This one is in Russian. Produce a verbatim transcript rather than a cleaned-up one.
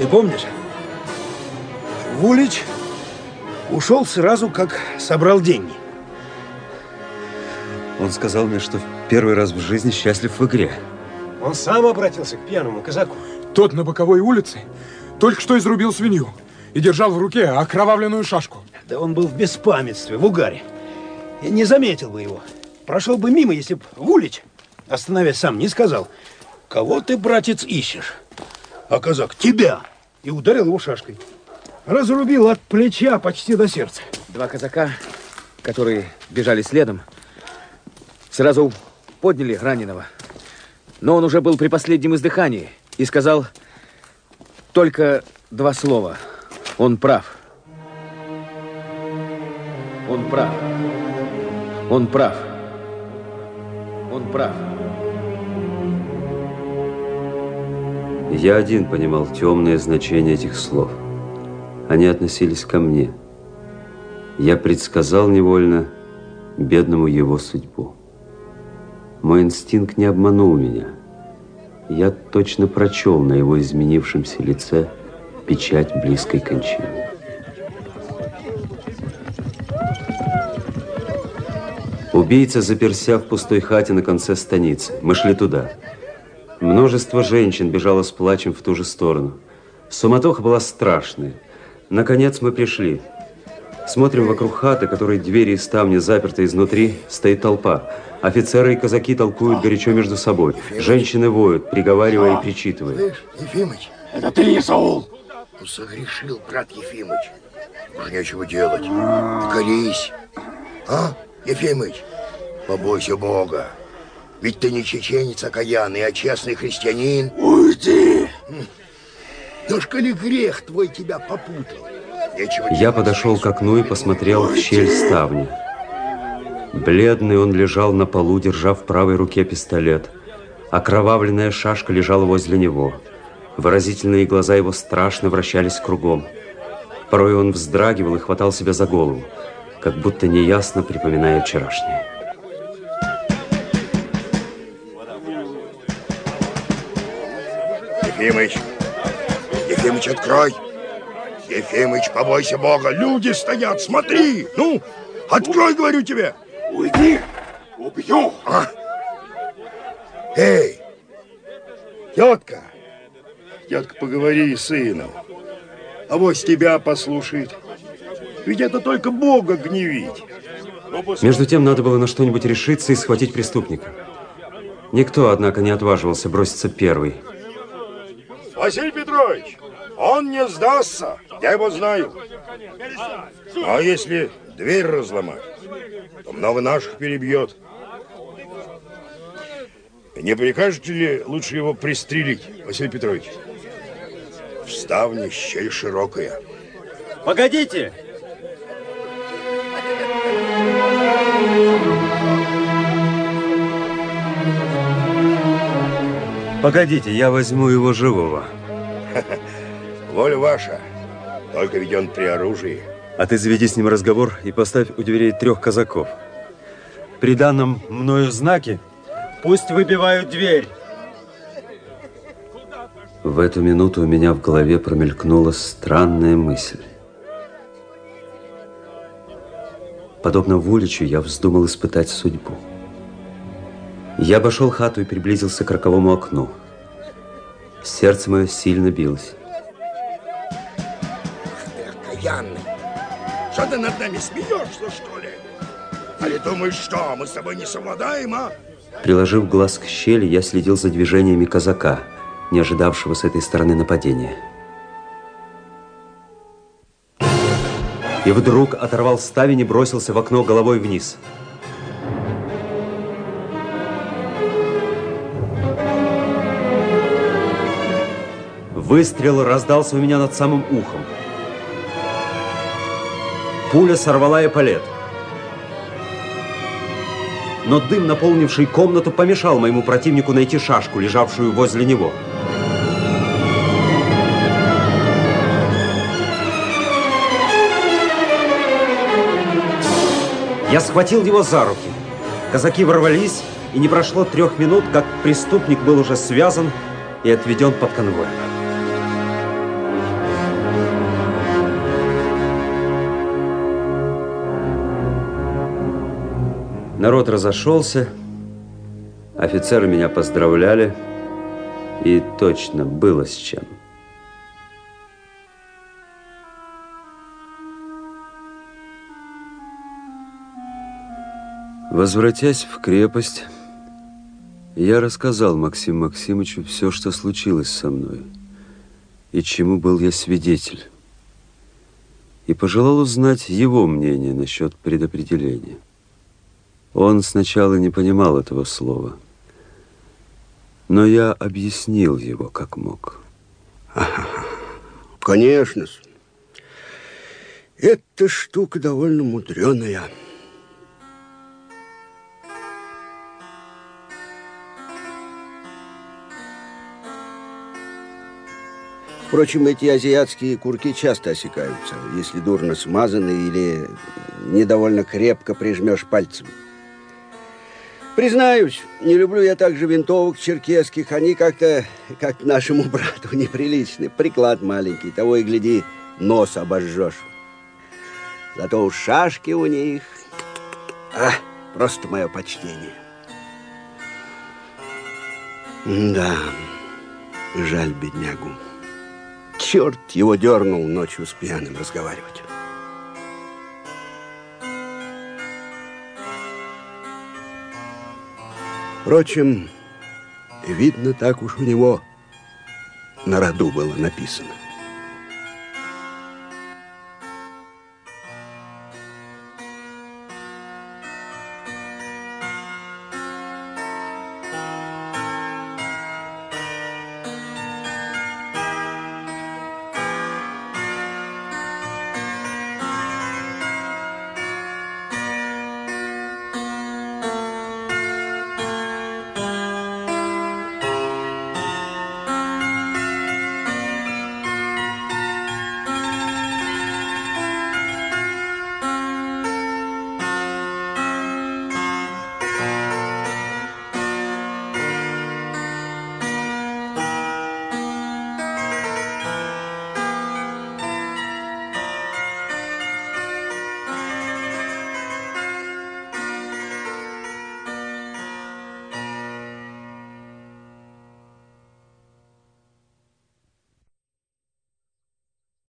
помнишь? Вулич ушел сразу, как собрал деньги. Он сказал мне, что в первый раз в жизни счастлив в игре. Он сам обратился к пьяному казаку. Тот на боковой улице только что изрубил свинью и держал в руке окровавленную шашку. Да он был в беспамятстве, в угаре. Я не заметил бы его. Прошел бы мимо, если б Вулич, остановясь сам, не сказал: кого ты, братец, ищешь? А казак: тебя. И ударил его шашкой. Разрубил от плеча почти до сердца. Два казака, которые бежали следом, сразу подняли раненого. Но он уже был при последнем издыхании и сказал только два слова: он прав. Он прав. Он прав. Он прав. Я один понимал темное значение этих слов. Они относились ко мне. Я предсказал невольно бедному его судьбу. Мой инстинкт не обманул меня. Я точно прочел на его изменившемся лице печать близкой кончины. Убийца заперся в пустой хате на конце станицы. Мы шли туда. Множество женщин бежало с плачем в ту же сторону. Суматоха была страшная. Наконец мы пришли. Смотрим вокруг хаты, которой двери и ставни заперты изнутри, стоит толпа. Офицеры и казаки толкуют горячо между собой. Женщины воют, приговаривая и причитывая. Слышь, Ефимыч, это ты, Исаул? Ну, согрешил, брат Ефимыч. Уже нечего делать. Покорись. А, Ефимыч, побойся Бога. Ведь ты не чеченец окаянный, а честный христианин. Уйди! Да ж коли грех твой тебя попутал. Нечего Я подошел к окну и посмотрел в щель ставни. Бледный он лежал на полу, держа в правой руке пистолет. Окровавленная шашка лежала возле него. Выразительные глаза его страшно вращались кругом. Порой он вздрагивал и хватал себя за голову, как будто неясно припоминая вчерашнее. Ефимыч, Ефимыч, открой! Ефимыч, побойся Бога, люди стоят, смотри! Ну, открой, говорю тебе! Уйди! Убью! А? Эй, тетка! Тетка, поговори с сыном. Авось тебя послушает. Ведь это только Бога гневить. Между тем надо было на что-нибудь решиться и схватить преступника. Никто, однако, не отваживался броситься первый. Василий Петрович, он не сдастся, я его знаю. А если дверь разломать, то много наших перебьет. Не прикажете ли лучше его пристрелить, Василий Петрович? В ставне щель широкая. Погодите! Погодите, я возьму его живого. Воля ваша, только ведь он при оружии. А ты заведи с ним разговор и поставь у дверей трех казаков. При данном мною знаке пусть выбивают дверь. В эту минуту у меня в голове промелькнула странная мысль. Подобно Вуличу, я вздумал испытать судьбу. Я обошел хату и приблизился к роковому окну. Сердце мое сильно билось. Ах ты, окаянный! Что ты над нами смеешься, что ли? Али думаешь, что, мы с тобой не совладаем, а? Приложив глаз к щели, я следил за движениями казака, не ожидавшего с этой стороны нападения. И вдруг оторвал ставень и бросился в окно головой вниз. Выстрел раздался у меня над самым ухом. Пуля сорвала эполет. Но дым, наполнивший комнату, помешал моему противнику найти шашку, лежавшую возле него. Я схватил его за руки. Казаки ворвались, и не прошло трех минут, как преступник был уже связан и отведен под конвой. Народ разошелся, офицеры меня поздравляли, и точно было с чем. Возвратясь в крепость, я рассказал Максиму Максимовичу все, что случилось со мной, и чему был я свидетель, и пожелал узнать его мнение насчет предопределения. Он сначала не понимал этого слова, но я объяснил его как мог. Конечно. Эта штука довольно мудреная. Впрочем, эти азиатские курки часто осекаются, если дурно смазаны или недовольно крепко прижмешь пальцем. Признаюсь, не люблю я также винтовок черкесских. Они как-то, как нашему брату, неприличны. Приклад маленький, того и гляди, нос обожжешь. Зато у шашки у них, а, просто мое почтение. Да, жаль беднягу. Черт его дернул ночью с пьяным разговаривать. Впрочем, видно, так уж у него на роду было написано.